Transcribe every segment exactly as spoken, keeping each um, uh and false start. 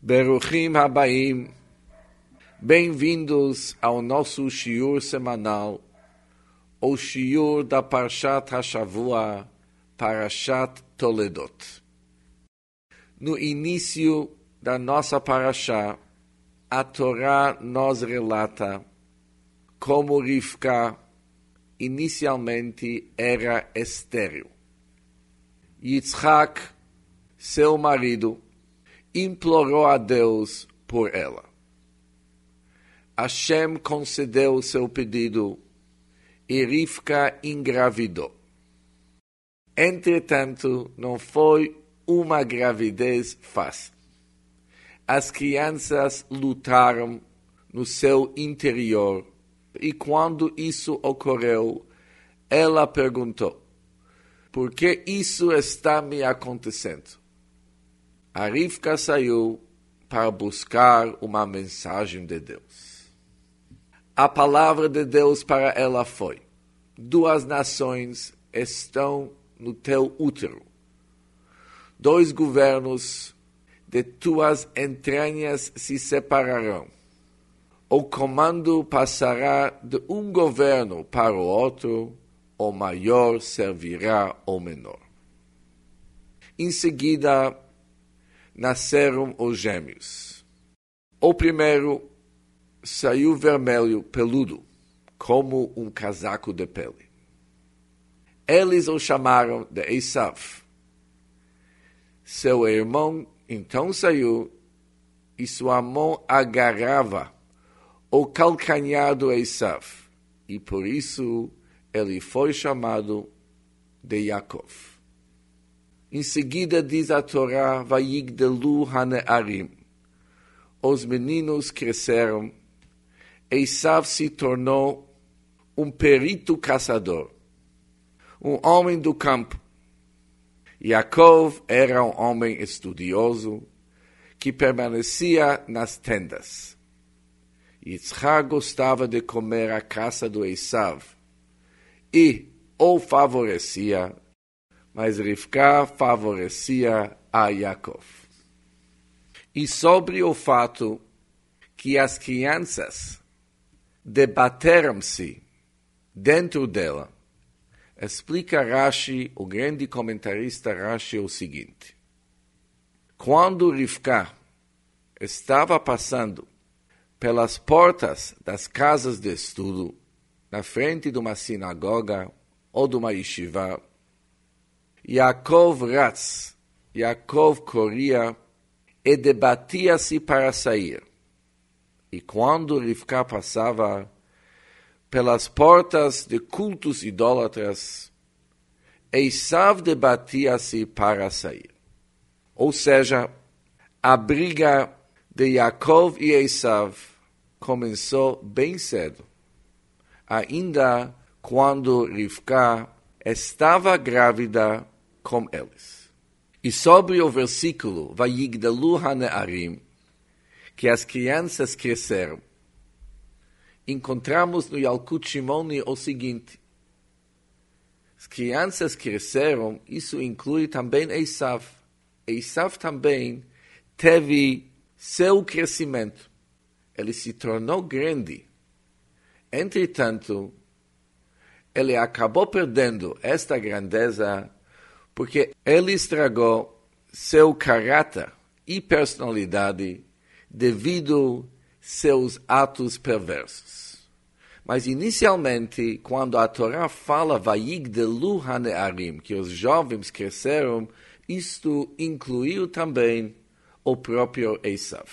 Beruchim Habaim, bem-vindos ao nosso shiur semanal, o shiur da Parshat HaShavua, Parashat Toledot. No início da nossa Parashá, a Torá nos relata como Rivka inicialmente era estéril. Yitzhak, seu marido, implorou a Deus por ela. Hashem concedeu seu pedido e Rivka engravidou. Entretanto, não foi uma gravidez fácil. As crianças lutaram no seu interior e quando isso ocorreu, ela perguntou: por que isso está me acontecendo? A Rivka saiu para buscar uma mensagem de Deus. A palavra de Deus para ela foi: duas nações estão no teu útero. Dois governos de tuas entranhas se separarão. O comando passará de um governo para o outro, o maior servirá ao menor. Em seguida, nasceram os gêmeos. O primeiro saiu vermelho peludo, como um casaco de pele. Eles o chamaram de Esav. Seu irmão então saiu e sua mão agarrava o calcanhar do Esav, e por isso ele foi chamado de Yaakov. Em seguida diz a Torá: Vayigdelu hanearim. Os meninos cresceram. Esav se tornou um perito caçador, um homem do campo. Yaakov era um homem estudioso que permanecia nas tendas. Yitzhak gostava de comer a caça do Esav e o favorecia, mas Rivka favorecia a Yaakov. E sobre o fato que as crianças debateram-se dentro dela, explica Rashi, o grande comentarista Rashi, o seguinte: quando Rivka estava passando pelas portas das casas de estudo, na frente de uma sinagoga ou de uma yeshiva, Yaakov ratz, Yaakov corria e debatia-se para sair. E quando Rivka passava pelas portas de cultos idólatras, Esav debatia-se para sair. Ou seja, a briga de Yaakov e Esav começou bem cedo, ainda quando Rivka estava grávida com eles. E sobre o versículo Vayigdelu hanearim, que as crianças cresceram, encontramos no Yalkut Shimoni o seguinte: as crianças cresceram, isso inclui também Esav. Esav também teve seu crescimento. Ele se tornou grande. Entretanto, ele acabou perdendo esta grandeza porque ele estragou seu caráter e personalidade devido seus atos perversos. Mas inicialmente, quando a Torá fala Vayigdelu hanearim, que os jovens cresceram, isto incluiu também o próprio Esav.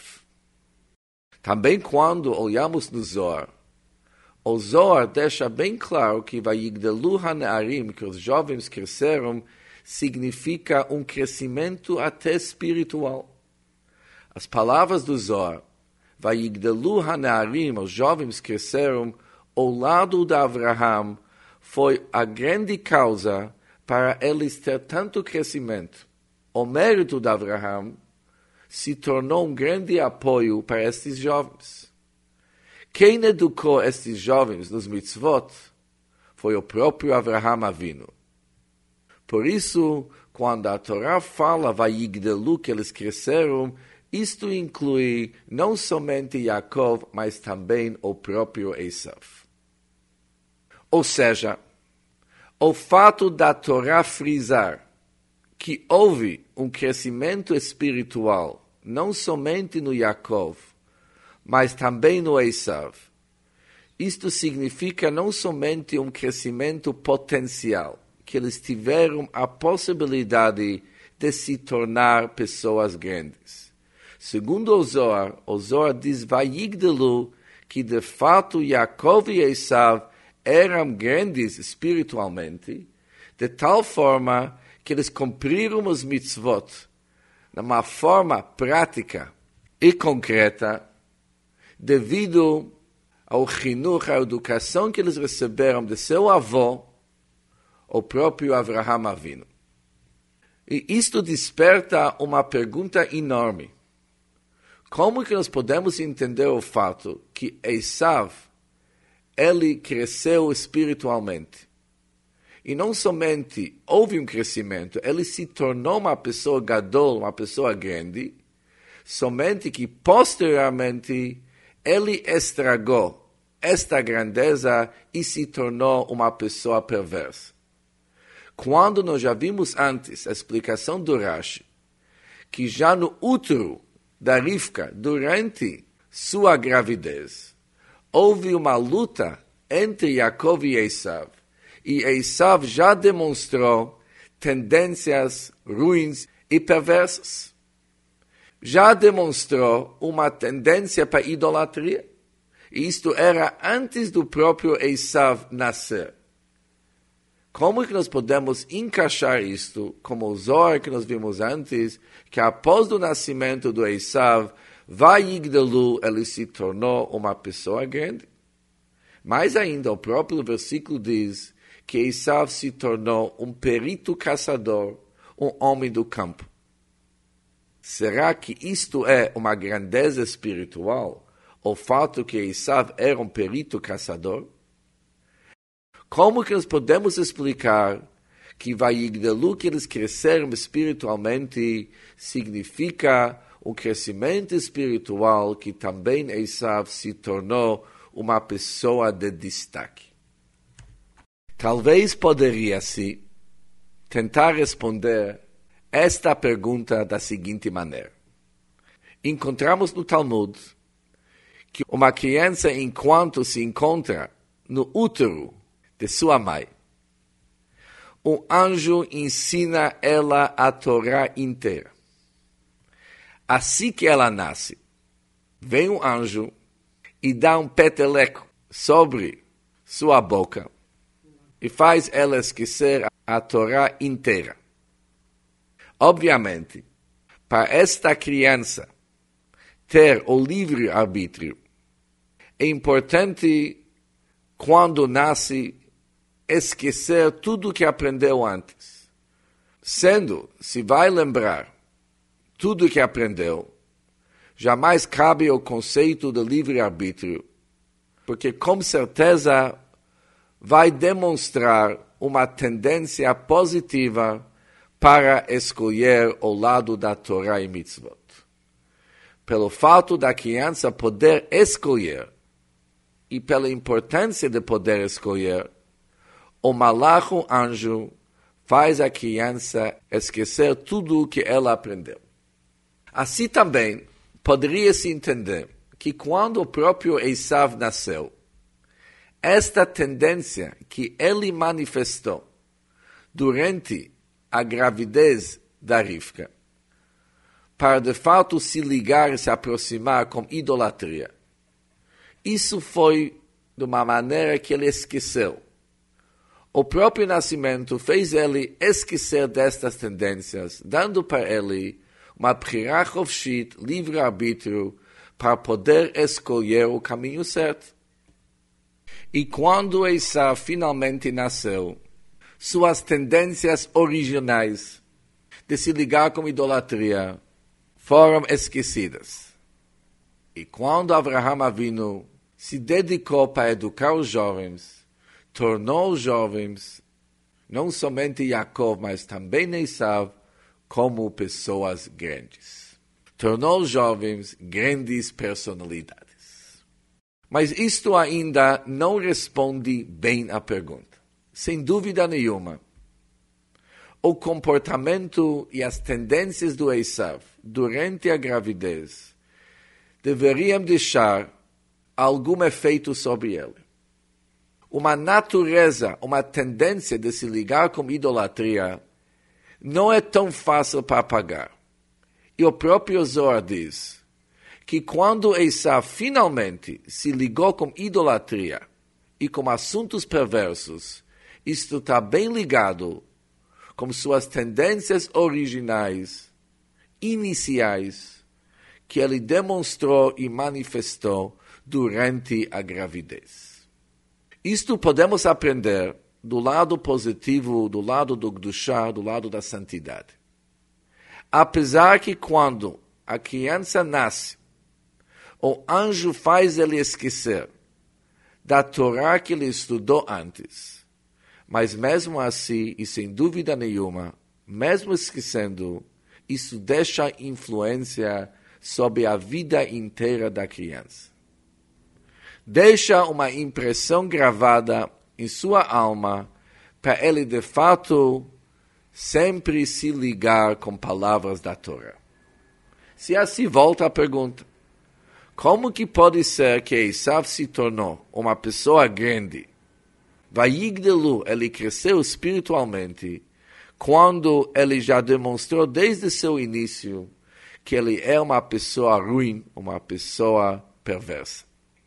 Também quando olhamos no Zohar, o Zohar deixa bem claro que Vayigdelu hanearim, que os jovens cresceram, significa um crescimento até espiritual. As palavras do Zohar, Vayigdelu hanearim, os jovens cresceram, ao lado de Avraham, foi a grande causa para eles ter tanto crescimento. O mérito de Avraham se tornou um grande apoio para estes jovens. Quem educou estes jovens nos mitzvot foi o próprio Avraham Avinu. Por isso, quando a Torá fala Vayigdelu, que eles cresceram, isto inclui não somente Yaakov, mas também o próprio Esav. Ou seja, o fato da Torá frisar que houve um crescimento espiritual, não somente no Yaakov, mas também no Esav, isto significa não somente um crescimento potencial, que eles tiveram a possibilidade de se tornar pessoas grandes. Segundo o Zohar, o Zohar diz, Vayigdalu, que de fato Yaakov e Esav eram grandes espiritualmente, de tal forma que eles cumpriram os mitzvot de uma forma prática e concreta, devido ao chinuch, à educação que eles receberam de seu avô, o próprio Avraham Avinu. E isto desperta uma pergunta enorme. Como que nós podemos entender o fato que Esav, ele cresceu espiritualmente? E não somente houve um crescimento, ele se tornou uma pessoa gadol, uma pessoa grande, somente que posteriormente ele estragou esta grandeza e se tornou uma pessoa perversa. Quando nós já vimos antes a explicação do Rashi, que já no útero da Rivka, durante sua gravidez, houve uma luta entre Yaakov e Esav, e Esav já demonstrou tendências ruins e perversas. Já demonstrou uma tendência para idolatria, e isto era antes do próprio Esav nascer. Como que nós podemos encaixar isto, como o Zohar que nós vimos antes, que após o nascimento do Esav, Vayigdalu, ele se tornou uma pessoa grande? Mais ainda, o próprio versículo diz que Esav se tornou um perito caçador, um homem do campo. Será que isto é uma grandeza espiritual, o fato que Esav era um perito caçador? Como que nós podemos explicar que Vayigdalu, que eles cresceram espiritualmente, significa um crescimento espiritual que também Esav se tornou uma pessoa de destaque? Talvez poderia-se tentar responder esta pergunta da seguinte maneira. Encontramos no Talmud que uma criança, enquanto se encontra no útero de sua mãe, um anjo ensina ela a Torá inteira. Assim que ela nasce, vem um anjo e dá um peteleco sobre sua boca e faz ela esquecer a Torá inteira. Obviamente, para esta criança ter o livre-arbítrio, é importante, quando nasce, esquecer tudo que aprendeu antes. Sendo, se vai lembrar tudo que aprendeu, jamais cabe o conceito de livre-arbítrio, porque com certeza vai demonstrar uma tendência positiva para escolher o lado da Torá e Mitzvot. Pelo fato da criança poder escolher, e pela importância de poder escolher, o malach, o anjo, faz a criança esquecer tudo o que ela aprendeu. Assim também, poderia-se entender que quando o próprio Esav nasceu, esta tendência que ele manifestou durante a gravidez da Rivka, para de fato se ligar e se aproximar com idolatria, isso foi de uma maneira que ele esqueceu. O próprio nascimento fez ele esquecer destas tendências, dando para ele uma bchirá chofshit, livre-arbítrio, para poder escolher o caminho certo. E quando Esav finalmente nasceu, suas tendências originais de se ligar com idolatria foram esquecidas. E quando Avraham Avinu se dedicou para educar os jovens, tornou os jovens, não somente Yaakov, mas também Esav, como pessoas grandes. tornou os jovens grandes personalidades. Mas isto ainda não responde bem à pergunta. Sem dúvida nenhuma, o comportamento e as tendências do Esav durante a gravidez deveriam deixar algum efeito sobre ele. Uma natureza, uma tendência de se ligar com idolatria não é tão fácil para apagar. E o próprio Zohar diz que quando Esav finalmente se ligou com idolatria e com assuntos perversos, isto está bem ligado com suas tendências originais, iniciais, que ele demonstrou e manifestou durante a gravidez. Isto podemos aprender do lado positivo, do lado do Kedushá, do lado da santidade. Apesar que quando a criança nasce, o anjo faz ele esquecer da Torá que ele estudou antes. Mas mesmo assim, e sem dúvida nenhuma, mesmo esquecendo, isso deixa influência sobre a vida inteira da criança. Deixa uma impressão gravada em sua alma para ele, de fato, sempre se ligar com palavras da Torá. Se assim volta a pergunta, como que pode ser que Esav se tornou uma pessoa grande? Vayigdelu, ele cresceu espiritualmente, quando ele já demonstrou desde seu início que ele é uma pessoa ruim, uma pessoa perversa.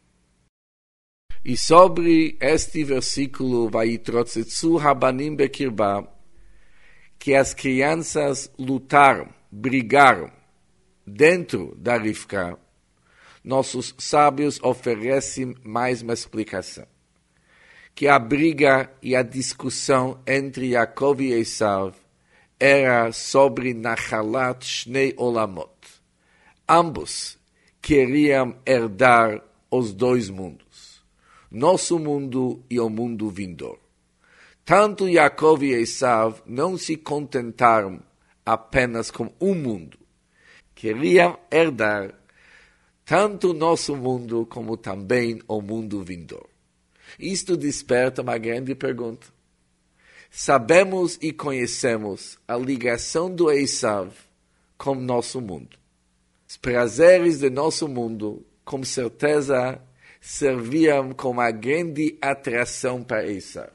E sobre este versículo, Vayitrotzetzu Rabanim Bekirba, que as crianças lutaram, brigaram dentro da Rivka, nossos sábios oferecem mais uma explicação. Que a briga e a discussão entre Yaakov e Esav era sobre Nachalat Shnei Olamot. Ambos queriam herdar os dois mundos, nosso mundo e o mundo vindouro. Tanto Yaakov e Esav não se contentaram apenas com um mundo. Queriam herdar tanto nosso mundo como também o mundo vindouro. Isto desperta uma grande pergunta. Sabemos e conhecemos a ligação do Esav com nosso mundo. Os prazeres de nosso mundo, com certeza, serviam como uma grande atração para Esav.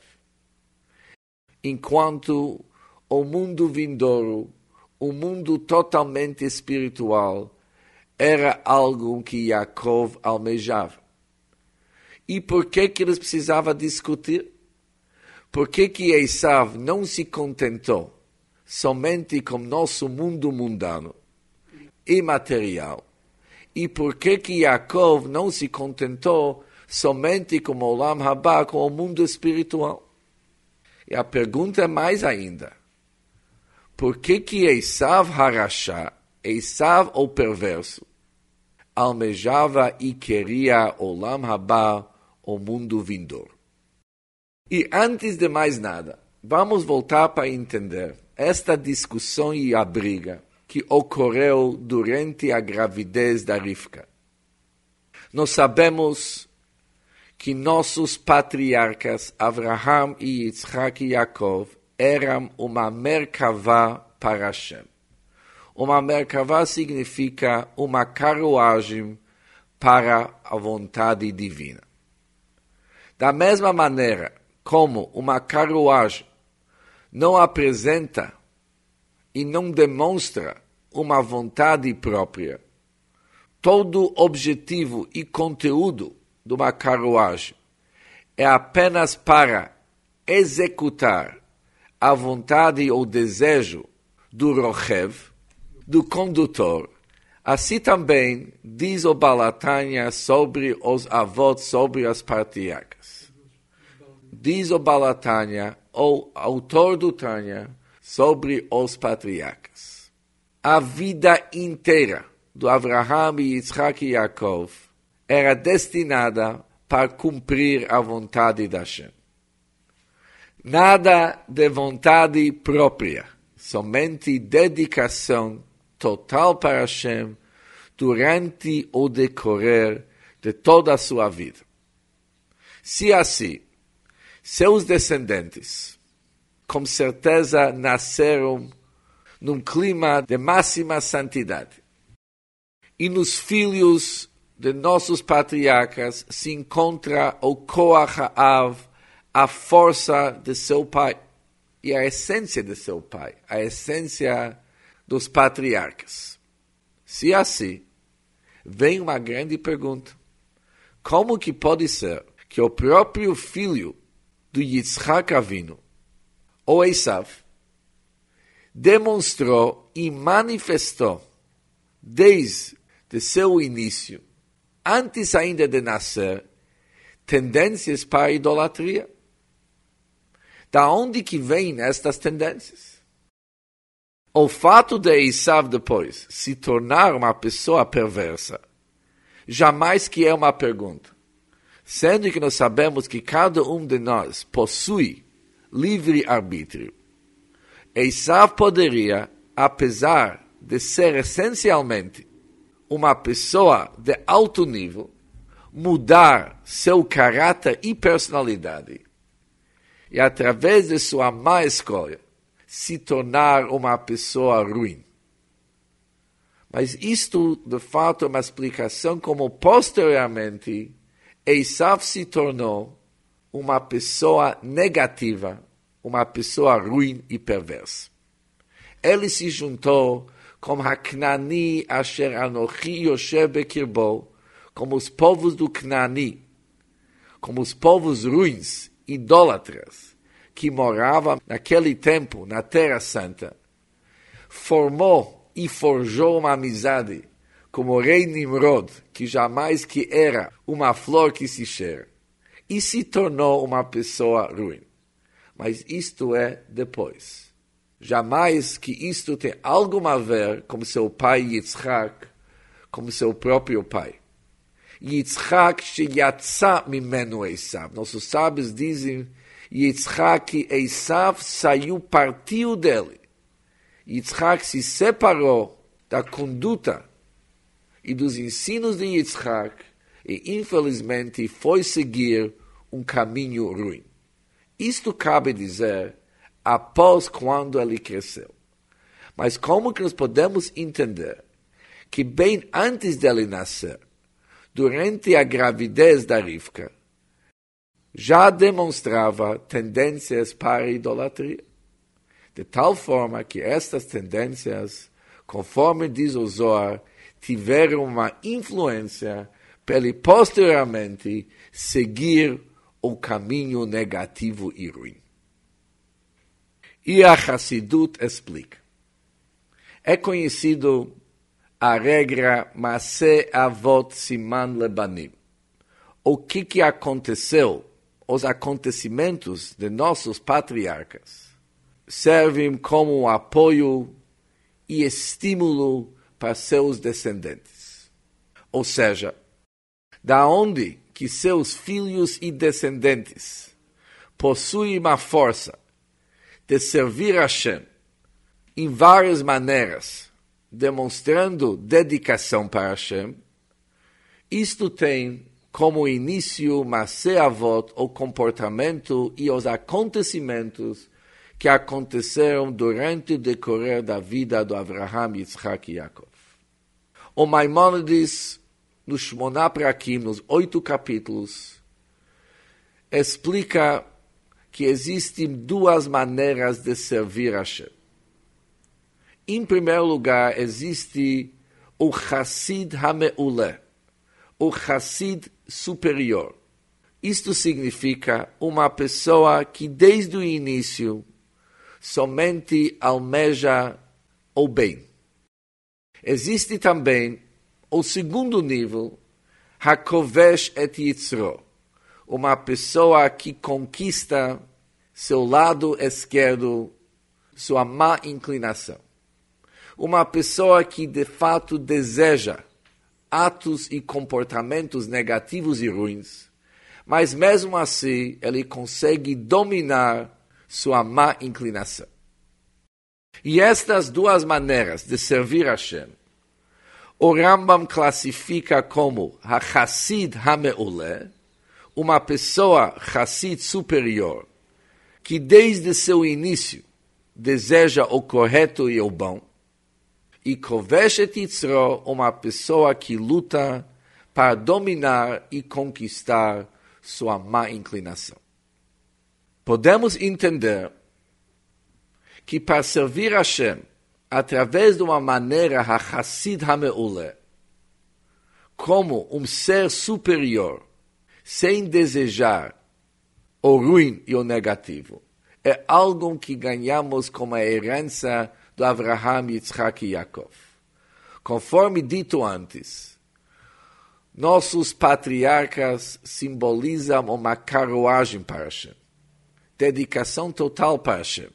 Enquanto o mundo vindouro, o mundo totalmente espiritual, era algo que Yaakov almejava. E por que que eles precisavam discutir? Por que que Esav não se contentou somente com nosso mundo mundano e material? E por que que Yaakov não se contentou somente com o Olam Haba, com o mundo espiritual? E a pergunta é mais ainda. Por que que Esav Harashá, Esav o perverso, almejava e queria Olam Haba, o mundo vindouro? E antes de mais nada, vamos voltar para entender esta discussão e a briga que ocorreu durante a gravidez da Rivka. Nós sabemos que nossos patriarcas, Avraham e Yitzhak e Yaakov, eram uma merkavá para Hashem. Uma merkavá significa uma carruagem para a vontade divina. Da mesma maneira como uma carruagem não apresenta e não demonstra uma vontade própria, todo objetivo e conteúdo de uma carruagem é apenas para executar a vontade ou desejo do Rochev, do condutor. Assim também diz o Balatanya sobre os avós, sobre as patriarcas. Diz o Balatanya, o autor do Tanya, sobre os patriarcas. A vida inteira do Avraham, Yitzhak e Yaakov era destinada para cumprir a vontade da Hashem. Nada de vontade própria, somente dedicação total para Hashem, durante o decorrer de toda a sua vida. Se assim, seus descendentes, com certeza, nasceram num clima de máxima santidade. E nos filhos de nossos patriarcas se encontra o Koach Ha'av, a força de seu pai, e a essência de seu pai, a essência dos patriarcas. Se assim, vem uma grande pergunta. Como que pode ser que o próprio filho do Yitzhak Avinu, o Esav, demonstrou e manifestou desde seu início, antes ainda de nascer, tendências para a idolatria? Da onde que vêm estas tendências? O fato de Esav depois se tornar uma pessoa perversa, jamais que é uma pergunta, sendo que nós sabemos que cada um de nós possui livre-arbítrio. Esav poderia, apesar de ser essencialmente uma pessoa de alto nível, mudar seu caráter e personalidade e, através de sua má escolha, se tornar uma pessoa ruim. Mas isto, de fato, é uma explicação como, posteriormente, Esav se tornou uma pessoa negativa, uma pessoa ruim e perversa. Ele se juntou com Haknani Asher Anochi Yoshev Bekirbo, como os povos do Canaani, como os povos ruins, idólatras, que moravam naquele tempo na Terra Santa. Formou e forjou uma amizade como o rei Nimrod, que jamais que era uma flor que se cheira, e se tornou uma pessoa ruim. Mas isto é depois. Jamais que isto tem algo a ver com seu pai Yitzhak, como seu próprio pai. Yitzhak sheyatsa mimenu Esav. Nossos sábios dizem, Yitzhak e Esav saiu, partiu dele. Yitzhak se separou da conduta e dos ensinos de Yitzhak e, infelizmente, foi seguir um caminho ruim. Isto cabe dizer após quando ele cresceu. Mas como que nós podemos entender que bem antes dele nascer, durante a gravidez da Rivka, já demonstrava tendências para a idolatria? De tal forma que estas tendências, conforme diz o Zohar, tiveram uma influência para ele posteriormente seguir o caminho negativo e ruim. E a Hassidut explica. É conhecido a regra Maseh Avot Siman Lebanim. O que, que aconteceu, os acontecimentos de nossos patriarcas, servem como um apoio e estímulo para seus descendentes. Ou seja, da onde que seus filhos e descendentes possuem uma força de servir a Hashem em várias maneiras, demonstrando dedicação para Hashem, isto tem como início Maseh Avot, o comportamento e os acontecimentos que aconteceram durante o decorrer da vida do Avraham, Yitzhak e Yaakov. O Maimônides, nos Shmoná Prakim, nos oito capítulos, explica que existem duas maneiras de servir a Hashem. Em primeiro lugar, existe o Chassid Hameuleh, o Chassid superior. Isto significa uma pessoa que desde o início somente almeja o bem. Existe também o segundo nível, Hakovesh et Yitzro, uma pessoa que conquista seu lado esquerdo, sua má inclinação. Uma pessoa que de fato deseja atos e comportamentos negativos e ruins, mas mesmo assim ele consegue dominar sua má inclinação. E estas duas maneiras de servir a Hashem, o Rambam classifica como ha-Chassid ha-Me'uleh, uma pessoa Chassid superior, que desde seu início deseja o correto e o bom, e Kovesh et Yitzro, uma pessoa que luta para dominar e conquistar sua má inclinação. Podemos entender que para servir a Hashem, através de uma maneira ha-Chassid ha-Me'uleh, como um ser superior, sem desejar o ruim e o negativo, é algo que ganhamos como a herança do Avraham, Yitzhak e Yaakov. Conforme dito antes, nossos patriarcas simbolizam uma carruagem para Hashem, dedicação total para Hashem.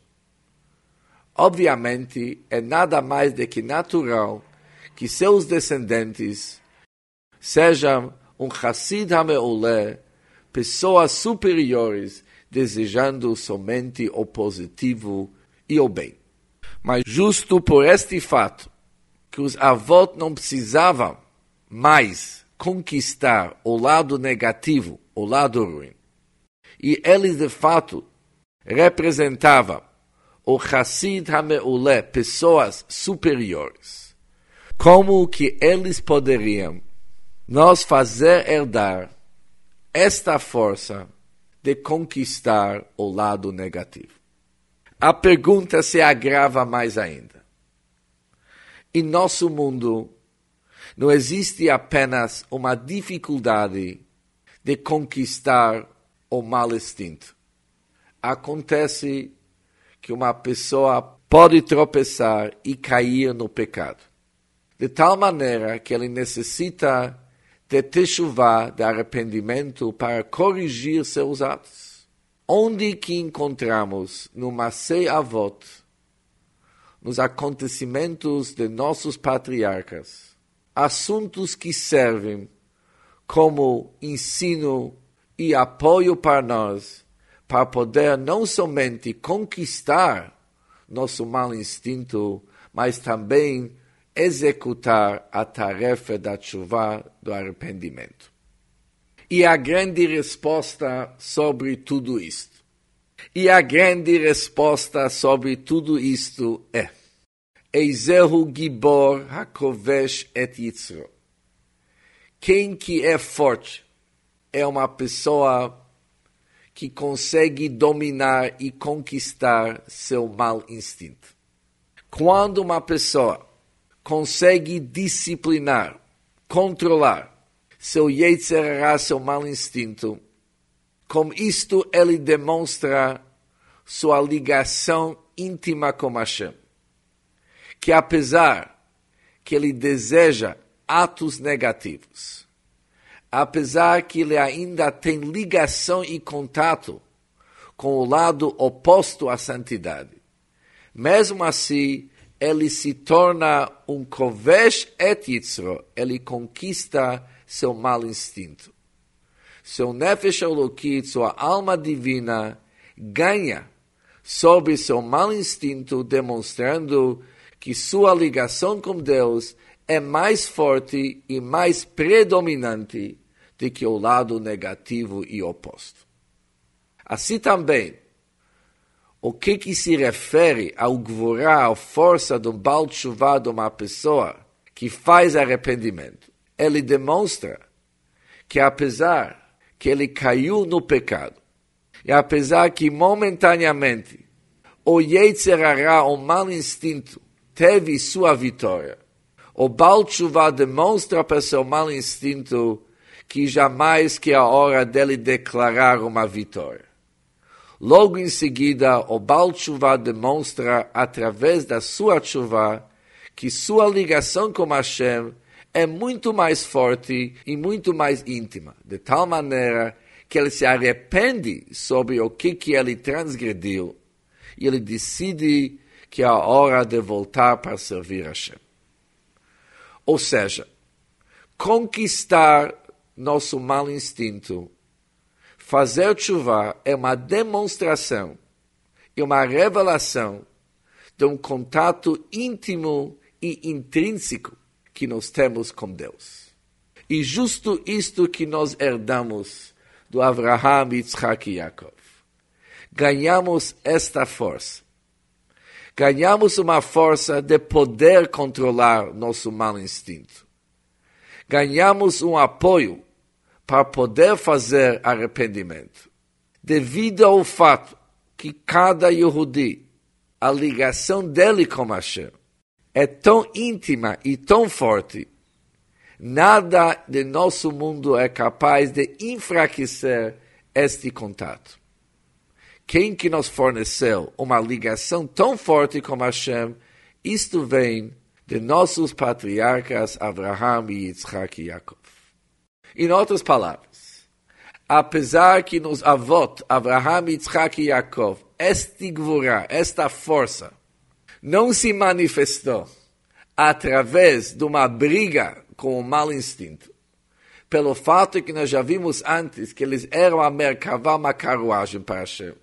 Obviamente, é nada mais do que natural que seus descendentes sejam um Chassid ha-Me'uleh, pessoas superiores, desejando somente o positivo e o bem. Mas justo por este fato, que os avós não precisavam mais conquistar o lado negativo, o lado ruim, e eles de fato representavam o Chassid ha-Me'uleh, pessoas superiores, como que eles poderiam nos fazer herdar esta força de conquistar o lado negativo? A pergunta se agrava mais ainda. Em nosso mundo, não existe apenas uma dificuldade de conquistar o mal instinto. Acontece que uma pessoa pode tropeçar e cair no pecado, de tal maneira que ele necessita de teshuvá, de arrependimento, para corrigir seus atos. Onde que encontramos no Masei Avot, nos acontecimentos de nossos patriarcas, assuntos que servem como ensino e apoio para nós, para poder não somente conquistar nosso mau instinto, mas também executar a tarefa da teshuvá, do arrependimento. E a grande resposta sobre tudo isto, e a grande resposta sobre tudo isto é: Eizehu Gibor HaKovesh et Yitzro. Quem que é forte é uma pessoa que consegue dominar e conquistar seu mau instinto. Quando uma pessoa consegue disciplinar, controlar seu Yetzer Hara, seu mau instinto, com isto ele demonstra sua ligação íntima com Hashem, que apesar que ele deseja atos negativos, apesar que ele ainda tem ligação e contato com o lado oposto à santidade, mesmo assim, ele se torna um Kovesh et Yitzro, ele conquista seu mau instinto. Seu Nefesh Elokit, sua alma divina, ganha sobre seu mau instinto, demonstrando que sua ligação com Deus é mais forte e mais predominante do que o lado negativo e oposto. Assim também, o que, que se refere ao gvorá, à força do Baal Teshuvah de uma pessoa que faz arrependimento? Ele demonstra que apesar que ele caiu no pecado, e apesar que momentaneamente o Yetzer Hara, o mau instinto, teve sua vitória, o Baal Teshuvah demonstra para seu mau instinto que jamais que é a hora dele declarar uma vitória. Logo em seguida, o Baal Teshuvah demonstra, através da sua teshuvah, que sua ligação com Hashem é muito mais forte e muito mais íntima, de tal maneira que ele se arrepende sobre o que, que ele transgrediu e ele decide que é a hora de voltar para servir Hashem. Ou seja, conquistar nosso mau instinto, fazer teshuvah é uma demonstração e uma revelação de um contato íntimo e intrínseco que nós temos com Deus. E justo isto que nós herdamos do Avraham, Yitzhak e Yaakov. Ganhamos esta força. Ganhamos uma força de poder controlar nosso mau instinto. Ganhamos um apoio para poder fazer arrependimento. Devido ao fato que cada Yehudi, a ligação dele com Hashem, é tão íntima e tão forte, nada de nosso mundo é capaz de enfraquecer este contato. Quem que nos forneceu uma ligação tão forte com Hashem, isto vem de nossos patriarcas Avraham, Yitzhak e Yaakov. Em outras palavras, apesar que nos avós Avraham, Yitzhak e Yaakov, este gvurá, esta força, não se manifestou através de uma briga com o mau instinto, pelo fato que nós já vimos antes que eles eram a merkavá, uma carruagem para Hashem.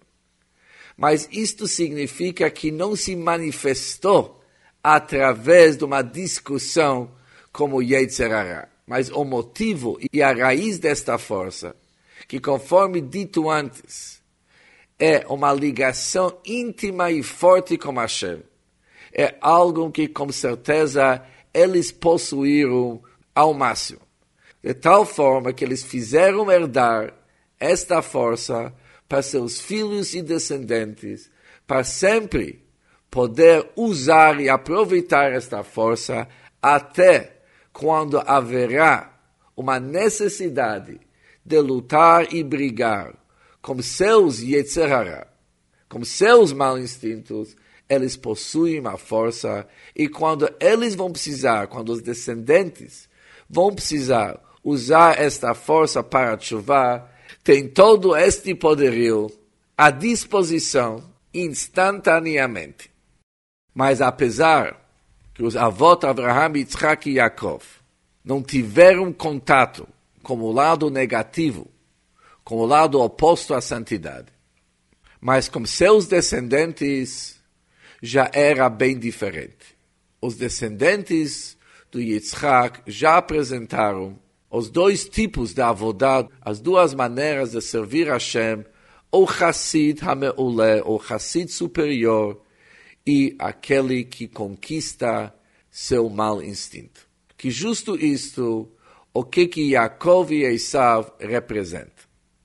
Mas isto significa que não se manifestou através de uma discussão como Yetzer Hara. Mas o motivo e a raiz desta força, que conforme dito antes, é uma ligação íntima e forte com Hashem, é algo que com certeza eles possuíram ao máximo. De tal forma que eles fizeram herdar esta força para seus filhos e descendentes, para sempre poder usar e aproveitar esta força até quando haverá uma necessidade de lutar e brigar com seus Yetzer Hara, com seus maus instintos. Eles possuem uma força e quando eles vão precisar, quando os descendentes vão precisar usar esta força para ativar, tem todo este poderio à disposição instantaneamente. Mas apesar que os avós Avraham, Yitzhak e Yaakov não tiveram contato com o lado negativo, com o lado oposto à santidade, mas com seus descendentes já era bem diferente. Os descendentes do Yitzhak já apresentaram os dois tipos de avodá, as duas maneiras de servir a Hashem, o Chassid Hameuleh, o Chassid superior, e aquele que conquista seu mau instinto. Que justo isto, o que que Yaakov e Esav representam.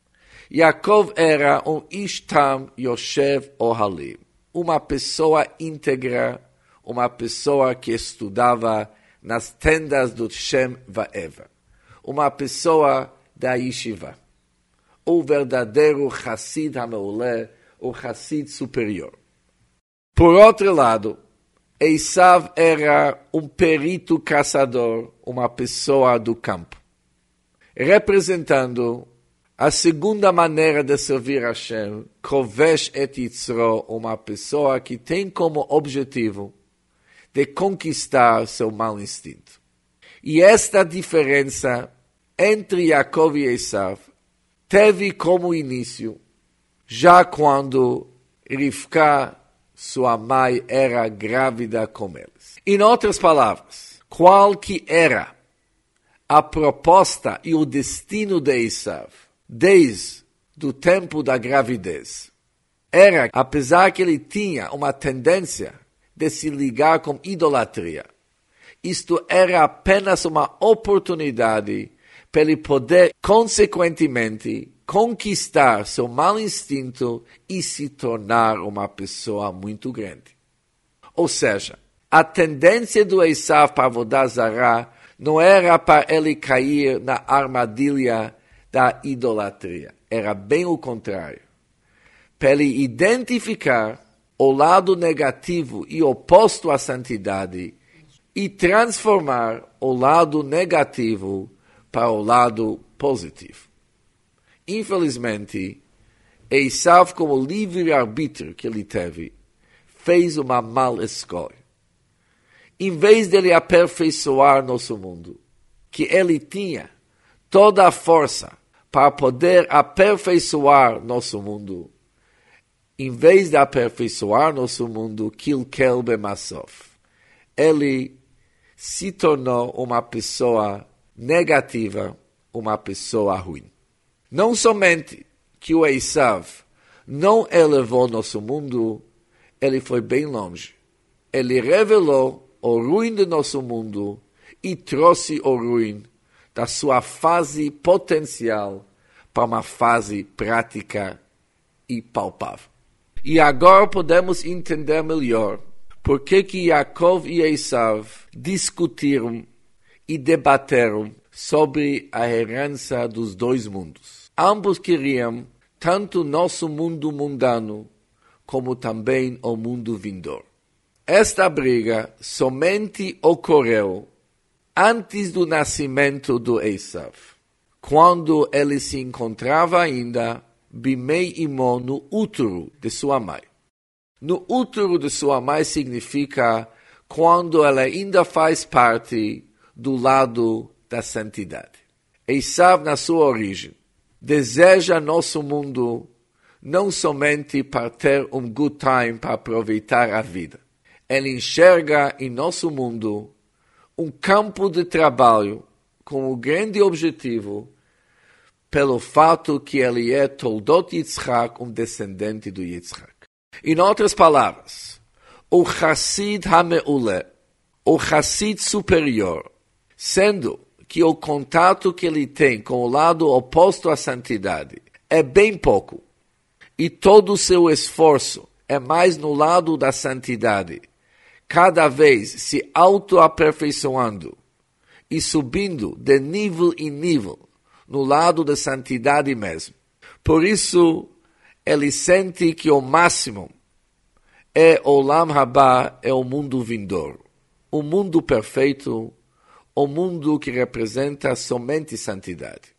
Yaakov era um Ishtam Yoshev Ohalim, uma pessoa íntegra, uma pessoa que estudava nas tendas do Shem Vaeva, uma pessoa da Yeshiva, o verdadeiro Chassid Hameuleh, o Chassid superior. Por outro lado, Esav era um perito caçador, uma pessoa do campo, representando a segunda maneira de servir a Hashem, Kovesh et Yitzro, uma pessoa que tem como objetivo de conquistar seu mau instinto. E esta diferença entre Yaakov e Esav teve como início já quando Rivka, sua mãe, era grávida com eles. Em outras palavras, qual que era a proposta e o destino de Esav desde o tempo da gravidez? Era, apesar que ele tinha uma tendência de se ligar com idolatria, isto era apenas uma oportunidade para ele poder, consequentemente, conquistar seu mau instinto e se tornar uma pessoa muito grande. Ou seja, a tendência do Esav para Avodah Zará não era para ele cair na armadilha da idolatria. Era bem o contrário. Para ele identificar o lado negativo e oposto à santidade e transformar o lado negativo para o lado positivo. Infelizmente, Esav, como livre-arbítrio que ele teve, fez uma mal escolha. Em vez de ele aperfeiçoar nosso mundo, que ele tinha toda a força para poder aperfeiçoar nosso mundo, em vez de aperfeiçoar nosso mundo, kilkel bemasof, ele se tornou uma pessoa negativa, uma pessoa ruim. Não somente que o Esav não elevou nosso mundo, ele foi bem longe. Ele revelou o ruim do nosso mundo e trouxe o ruim da sua fase potencial para uma fase prática e palpável. E agora podemos entender melhor por que que Yaakov e Esav discutiram e debateram sobre a herança dos dois mundos. Ambos queriam tanto nosso mundo mundano como também o mundo vindouro. Esta briga somente ocorreu antes do nascimento do Esav, quando ele se encontrava ainda bimei imo no útero de sua mãe. No útero de sua mãe significa quando ela ainda faz parte do lado da santidade. Esav, na sua origem, deseja nosso mundo não somente para ter um good time, para aproveitar a vida. Ele enxerga em nosso mundo um campo de trabalho com o grande objetivo pelo fato que ele é Toldot Yitzhak, um descendente do Yitzhak. Em outras palavras, o Chassid HaMe'uleh, o Chassid superior, sendo que o contato que ele tem com o lado oposto à santidade é bem pouco, e todo o seu esforço é mais no lado da santidade, cada vez se auto-aperfeiçoando e subindo de nível em nível no lado da santidade mesmo. Por isso, ele sente que o máximo é o Olam Haba, é o mundo vindouro, o mundo perfeito, o mundo que representa somente santidade.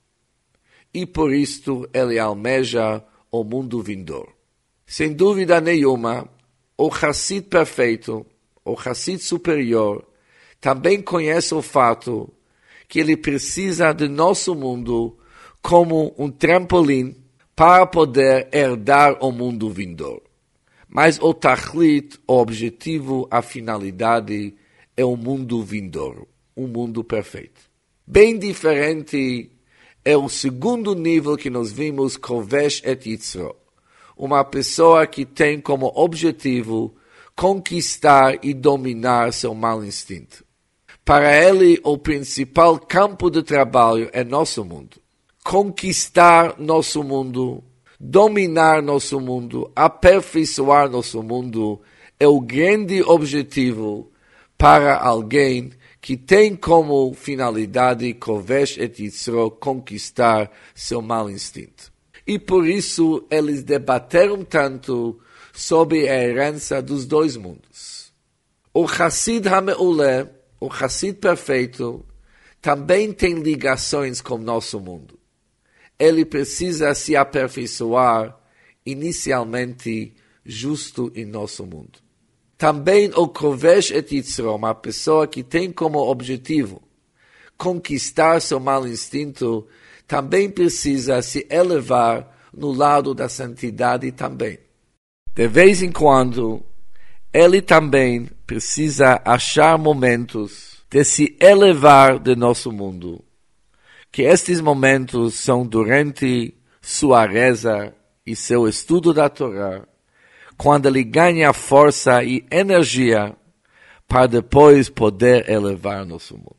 E por isto ele almeja o mundo vindouro. Sem dúvida nenhuma, o Chassid perfeito, o Chassid superior, também conhece o fato que ele precisa de nosso mundo como um trampolim para poder herdar o mundo vindouro. Mas o tachlit, o objetivo, a finalidade é o mundo vindouro, um mundo perfeito. Bem diferente é o segundo nível que nós vimos, Kovesh et Yitzro, uma pessoa que tem como objetivo conquistar e dominar seu mau instinto. Para ele, o principal campo de trabalho é nosso mundo. Conquistar nosso mundo, dominar nosso mundo, aperfeiçoar nosso mundo é o grande objetivo para alguém que tem como finalidade Kovesh et Yitzro, conquistar seu mau instinto. E por isso eles debateram tanto sobre a herança dos dois mundos. O Chassid HaMe'uleh, o Chassid perfeito, também tem ligações com nosso mundo. Ele precisa se aperfeiçoar inicialmente justo em nosso mundo. Também o Kovesh et Yitzro, uma pessoa que tem como objetivo conquistar seu mau instinto, também precisa se elevar no lado da santidade também. De vez em quando, ele também precisa achar momentos de se elevar de nosso mundo, que estes momentos são durante sua reza e seu estudo da Torá, quando ele ganha força e energia para depois poder elevar nosso mundo.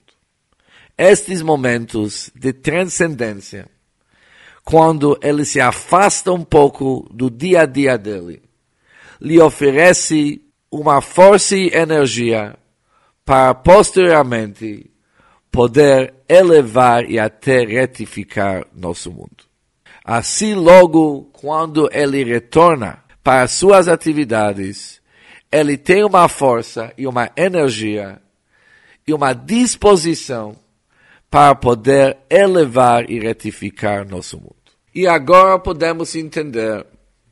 Estes momentos de transcendência, quando ele se afasta um pouco do dia a dia dele, lhe oferece uma força e energia para posteriormente poder elevar e até retificar nosso mundo. Assim, logo quando ele retorna para suas atividades, ele tem uma força e uma energia e uma disposição para poder elevar e retificar nosso mundo. E agora podemos entender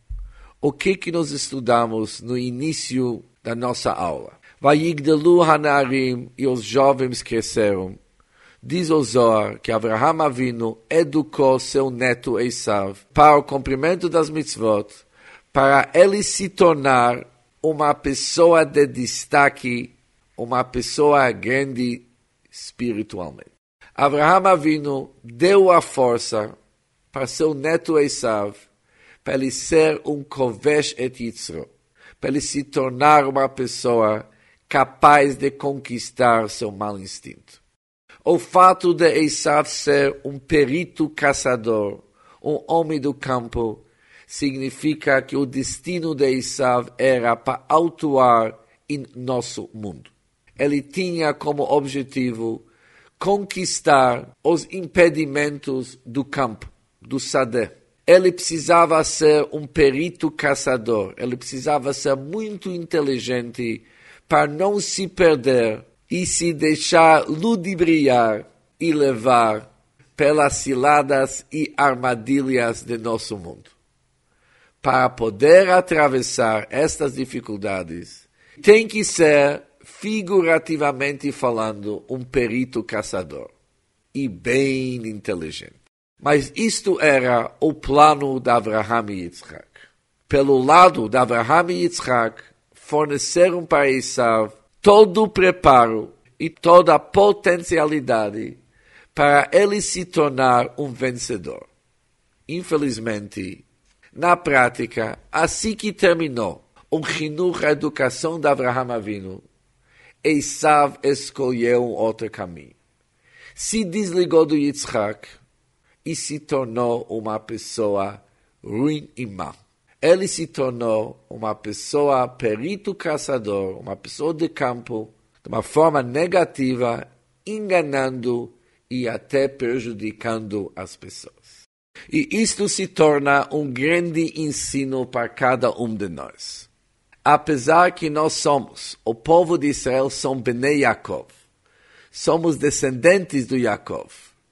o que que nós estudamos no início da nossa aula. Vayigdelu hanarim, e os jovens cresceram. Diz o Zohar que Avraham Avinu educou seu neto Esav para o cumprimento das mitzvot, para ele se tornar uma pessoa de destaque, uma pessoa grande espiritualmente. Avraham Avinu deu a força para seu neto Esav, para ele ser um Kovesh et Yitzro, para ele se tornar uma pessoa capaz de conquistar seu mau instinto. O fato de Esav ser um perito caçador, um homem do campo, significa que o destino de Esav era para atuar em nosso mundo. Ele tinha como objetivo conquistar os impedimentos do campo, do sadé. Ele precisava ser um perito caçador, ele precisava ser muito inteligente para não se perder e se deixar ludibriar e levar pelas ciladas e armadilhas de nosso mundo. Para poder atravessar estas dificuldades, tem que ser, figurativamente falando, um perito caçador e bem inteligente. Mas isto era o plano de Avraham e Yitzhak. Pelo lado de Avraham e Yitzhak, forneceram para Esav todo o preparo e toda a potencialidade para ele se tornar um vencedor. Infelizmente, na prática, assim que terminou o chinuch, a educação de Avraham Avinu, Esav escolheu um outro caminho. Se desligou do Yitzhak e se tornou uma pessoa ruim e má. Ele se tornou uma pessoa perito caçador, uma pessoa de campo, de uma forma negativa, enganando e até prejudicando as pessoas. E isto se torna um grande ensino para cada um de nós. Apesar que nós somos, o povo de Israel são Bnei Yaakov, somos descendentes do Yaakov,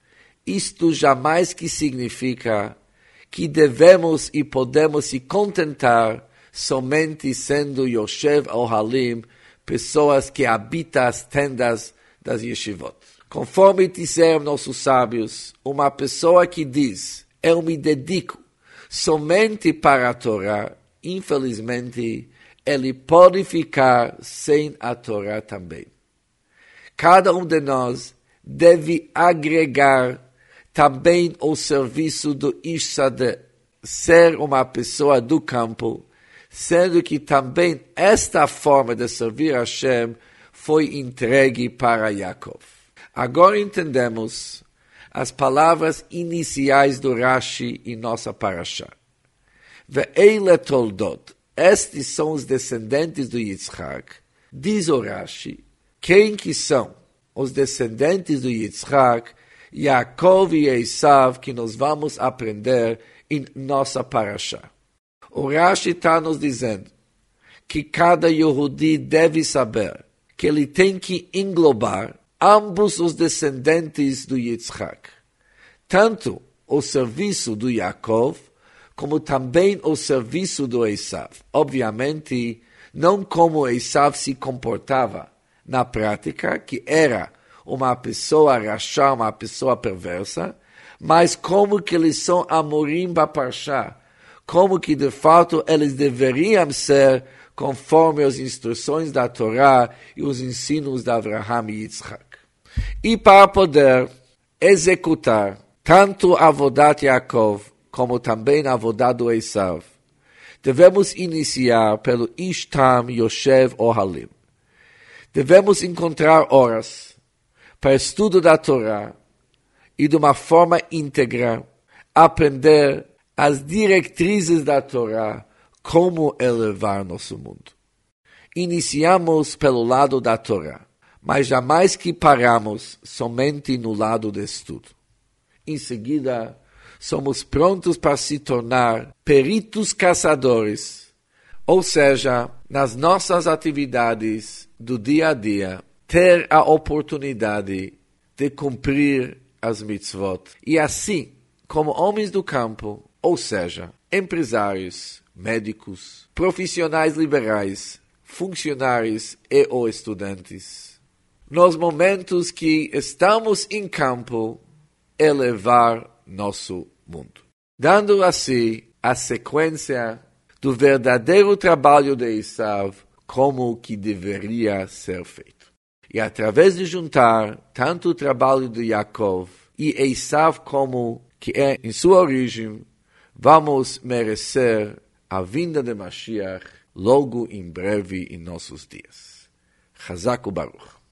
isto jamais que significa que devemos e podemos se contentar somente sendo Yoshev Ohalim, pessoas que habitam as tendas das yeshivot. Conforme disseram nossos sábios, uma pessoa que diz, eu me dedico somente para a Torá, infelizmente, ele pode ficar sem a Torá também. Cada um de nós deve agregar também o serviço do Ish Sadeh, ser uma pessoa do campo, sendo que também esta forma de servir a Hashem foi entregue para Yaakov. Agora entendemos as palavras iniciais do Rashi em nossa parashá. Ve'eile toldot, estes são os descendentes do Yitzhak. Diz o Rashi, quem que são os descendentes do Yitzhak, Yaakov e Esav, que nós vamos aprender em nossa parashá. O Rashi está nos dizendo que cada Yehudi deve saber que ele tem que englobar ambos os descendentes do Yitzhak, tanto o serviço do Yaakov, como também o serviço do Esav. Obviamente, não como Esav se comportava na prática, que era uma pessoa rachá, uma pessoa perversa, mas como que eles são amorim baparshá, como que de fato eles deveriam ser conforme as instruções da Torá e os ensinos de Avraham e Yitzhak. E para poder executar tanto a avodat Yaakov como também a avodat do Esav, devemos iniciar pelo Ishtam Yoshev Ohalim. Devemos encontrar horas para estudo da Torá e de uma forma íntegra aprender as diretrizes da Torá, como elevar nosso mundo. Iniciamos pelo lado da Torá, mas jamais que paramos somente no lado do estudo. Em seguida, somos prontos para se tornar peritos caçadores, ou seja, nas nossas atividades do dia a dia, ter a oportunidade de cumprir as mitzvot. E assim, como homens do campo, ou seja, empresários, médicos, profissionais liberais, funcionários e ou estudantes, nos momentos que estamos em campo, elevar nosso mundo. Dando assim a sequência do verdadeiro trabalho de Esav como que deveria ser feito. E através de juntar tanto o trabalho de Yaakov e Esav como que é em sua origem, vamos merecer a vinda de Mashiach logo em breve em nossos dias. Chazak u'Baruch.